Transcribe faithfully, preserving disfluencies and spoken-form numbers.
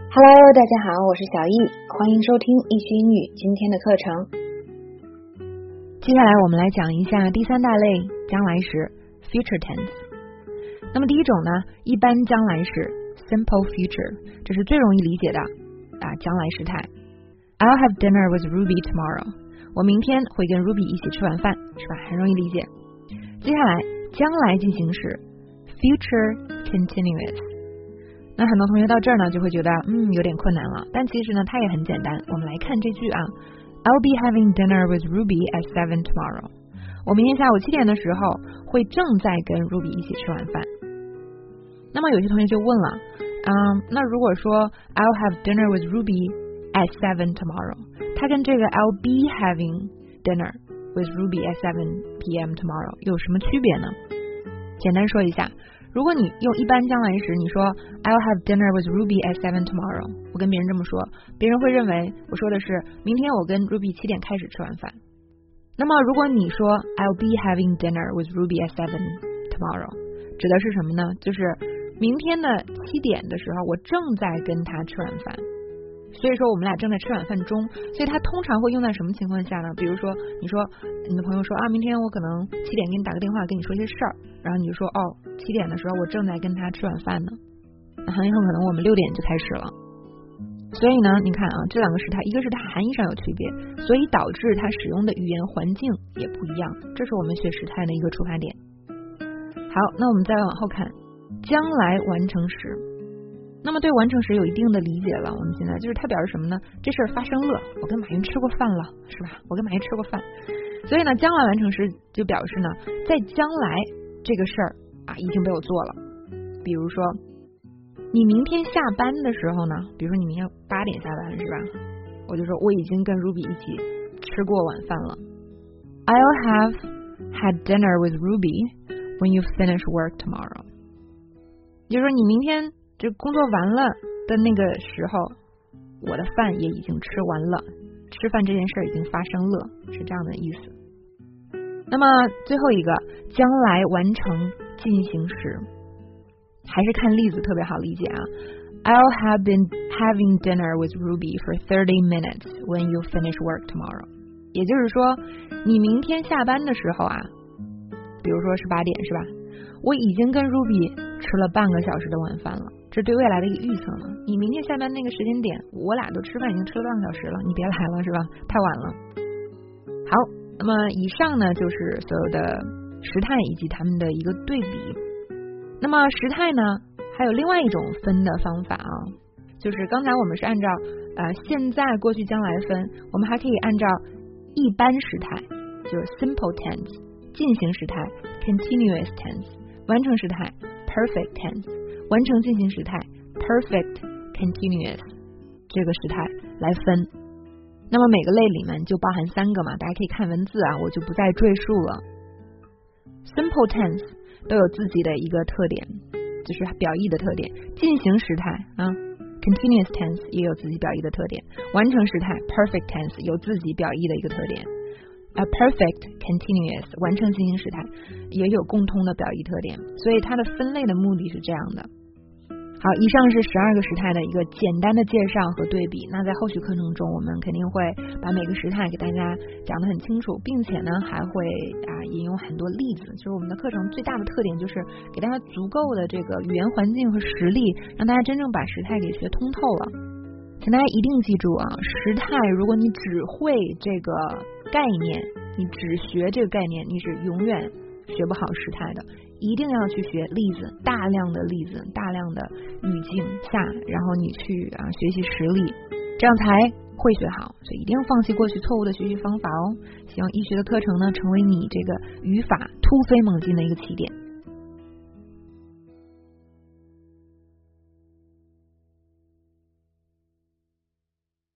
Hello， 大家好，我是小易，欢迎收听易学英语今天的课程。 接下来我们来讲一下第三大类将来时 future tense。那么第一种呢，一般将来时 simple future， 这是最容易理解的啊将来时态。I'll have dinner with Ruby tomorrow。我明天会跟 Ruby 一起吃晚饭，是吧？很容易理解。接下来将来进行时 future continuous。那很多同学到这儿呢就会觉得嗯有点困难了，但其实呢它也很简单。我们来看这句啊 I'll be having dinner with Ruby at seven tomorrow。 我明天下午七点的时候会正在跟 Ruby 一起吃晚饭。那么有些同学就问了嗯，那如果说 I'll have dinner with Ruby at seven tomorrow， 它跟这个 I'll be having dinner with Ruby at seven p.m. tomorrow 有什么区别呢？简单说一下，如果你用一般将来时，你说 I'll have dinner with Ruby at seven tomorrow， 我跟别人这么说，别人会认为我说的是明天我跟 Ruby 七点开始吃晚饭。那么如果你说 I'll be having dinner with Ruby at seven tomorrow， 指的是什么呢？就是明天的七点的时候我正在跟他吃晚饭，所以说我们俩正在吃晚饭中，所以它通常会用在什么情况下呢？比如说你说你的朋友说啊，明天我可能七点给你打个电话跟你说一些事儿，然后你就说哦，七点的时候我正在跟他吃晚饭呢，那很有可能我们六点就开始了。所以呢你看啊，这两个时态一个是它含义上有区别，所以导致它使用的语言环境也不一样，这是我们学时态的一个出发点。好，那我们再往后看将来完成时。那么对完成时有一定的理解了，我们现在就是它表示什么呢？这事儿发生了，我跟马云吃过饭了，是吧？我跟马云吃过饭。所以呢将来完成时就表示呢在将来这个事儿啊已经被我做了。比如说你明天下班的时候呢，比如说你明天八点下班，是吧？我就说我已经跟 Ruby 一起吃过晚饭了。 I'll have had dinner with Ruby when you finish work tomorrow。 就是说你明天这工作完了的那个时候，我的饭也已经吃完了，吃饭这件事已经发生了，是这样的意思。那么最后一个将来完成进行时，还是看例子特别好理解啊。 I'll have been having dinner with Ruby for thirty minutes when you finish work tomorrow。 也就是说你明天下班的时候啊，比如说是八点，是吧？我已经跟 Ruby 吃了半个小时的晚饭了，这对未来的一个预测呢。你明天下班那个时间点，我俩都吃饭已经吃了半个小时了，你别来了，是吧？太晚了。好，那么以上呢就是所有的时态以及它们的一个对比。那么时态呢还有另外一种分的方法啊，就是刚才我们是按照呃现在过去将来分，我们还可以按照一般时态，就是 simple tense， 进行时态 continuous tense， 完成时态 perfect tense， 完成进行时态 perfect continuous， 这个时态来分。那么每个类里面就包含三个嘛，大家可以看文字啊，我就不再赘述了。 simple tense 都有自己的一个特点，就是表意的特点。进行时态啊 continuous tense 也有自己表意的特点，完成时态 perfect tense 有自己表意的一个特点，A perfect continuous 完成进行时态也有共通的表意特点，所以它的分类的目的是这样的。好，以上是十二个时态的一个简单的介绍和对比。那在后续课程中，我们肯定会把每个时态给大家讲得很清楚，并且呢还会啊引用很多例子。就是我们的课程最大的特点就是给大家足够的这个语言环境和实力，让大家真正把时态给学通透了。请大家一定记住啊，时态如果你只会这个概念，你只学这个概念，你是永远学不好时态的。一定要去学例子，大量的例子，大量的语境下，然后你去啊学习实例，这样才会学好。所以一定要放弃过去错误的学习方法哦。希望易学的课程呢，成为你这个语法突飞猛进的一个起点。